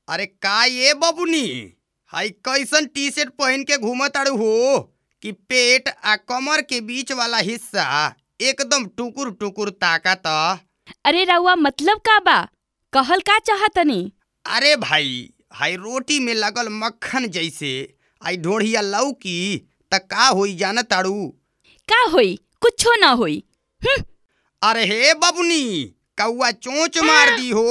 अरे का ये बबुनी हाई कैसन टी शर्ट पहन के घूमत आड़ू हो कि पेट आ कमर के बीच वाला हिस्सा एकदम टुकुर टुकुर ताकत। अरे रउआ मतलब का बा? कहल का चाहतनी? अरे भाई हाई रोटी में लगल मक्खन जैसे आई ढोढ़िया लौकी त का होई जानत आड़ू? का होई? कुछो ना होई। अरे हे बबुनी कौआ चोंच मार दी हो।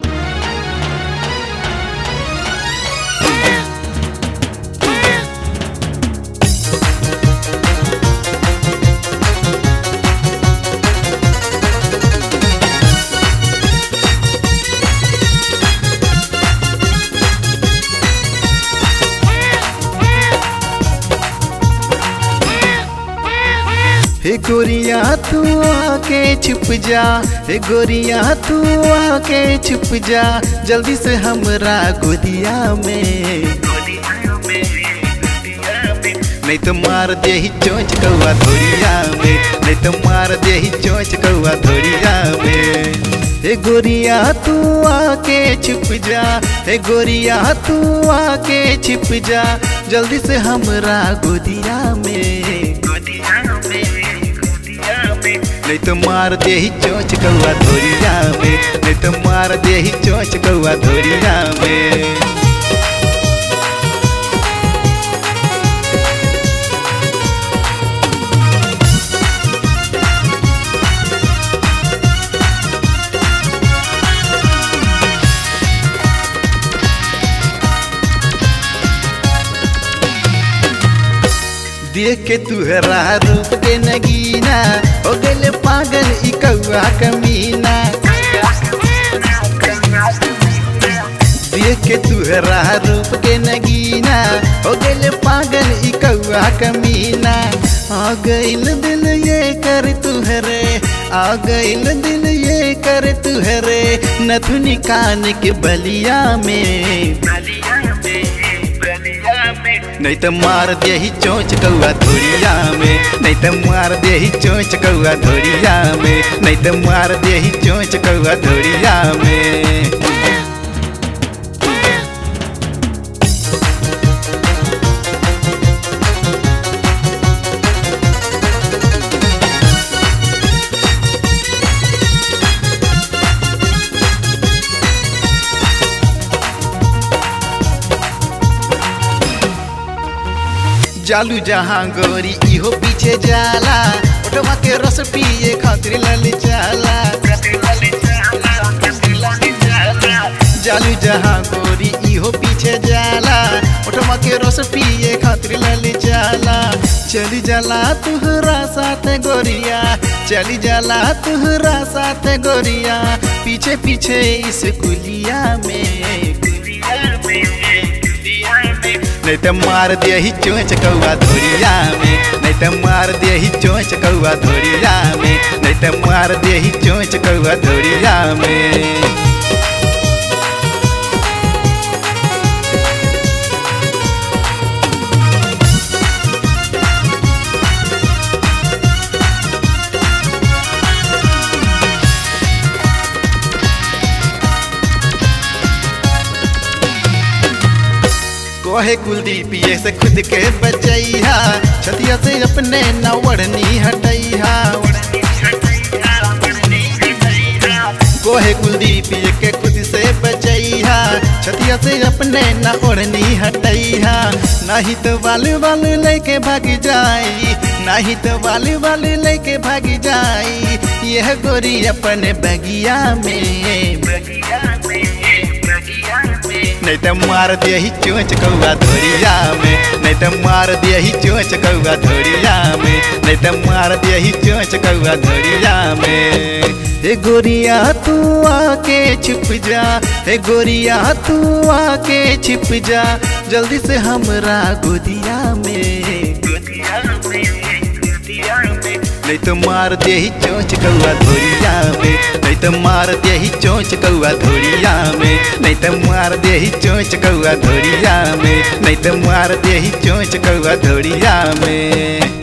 हे गोरिया तू आके छुप जा, हे गोरिया तू आके छुप जा, जल्दी से हमरा गोदिया में, नहीं तो मार दे ही चोंच कौआ धोरिया में, नहीं तो मार दे ही चोंच कौआ धोरिया में। हे गोरिया तू आके छुप जा, हे गोरिया तू आके छुप जा, जल्दी से हमरा गोदिया में, नहीं तो मार दे ही चोंच कौआ धोरिया में, नहीं तो मार दे ही चोंच कौआ धोरिया में। देख के तुहरा रूप के नगीना हो गए पागल ई कौआ कमीना। देख के तुहरा रूप के नगीना हो गए पागल ई कौआ कमीना। आ गइल दिल ये कर तुहरे, आ गइल दिल ये कर तुहरे, नथुनी कान के बलिया में, नहीं तो मार दे ही चोंच कौआ धोरिया में, नहीं तो मार दे ही चोंच कौआ धोरिया में, नहीं तो मार दे ही चोंच कौआ धोरिया में। जालू जहाँ गोरी इहो पीछे जाला, ओटवा के रस पिए खातिर लल जाला। जालू जहाँ गोरी इहो पीछे जाला, ओटवा के रस पिए खातिर लल जाला। चली जाला तुहरा साथ गोरिया, चली जाला तुहरा साथ गोरिया, पीछे पीछे इस कुलिया में, नहीं तो मार दे ही चोंच कौआ धोरिया में, नहीं तो मार दे ही चोंच कौआ धोरिया में, नहीं तो मार दे ही चोंच कौआ धोरिया में। कहे कुलदीप ये से खुद के बचैहा, छतिया से अपने न ओढ़नी हटैहा। कहे कुलदीप ये के खुद से बचैहा, छतिया से अपने न ओढ़नी हटैहा। नहीं तो बालू बालू लेके भाग जाई, नहीं तो बालू बालू लेके भाग जाई, यह गोरी अपने बगिया में, नहीं तो मार दे ही चोंच कौआ धोरिया में, नहीं तो मार दे ही चोंच कौआ धोरिया में, नहीं तो मार दे ही चोंच कौआ धोरिया में। हे गोरिया तू आके छुप जा, हे गोरिया तू आके छुप जा, जल्दी से हमरा गोदिया में, नहीं तो मार दे ही चोंच कौआ धोरिया में, नहीं तो मार दे ही चोंच कौआ धोरिया में, नहीं तो मार दे ही चोंच कौआ धोरिया में, नहीं तो मार दे ही चोंच कौआ धोरिया में।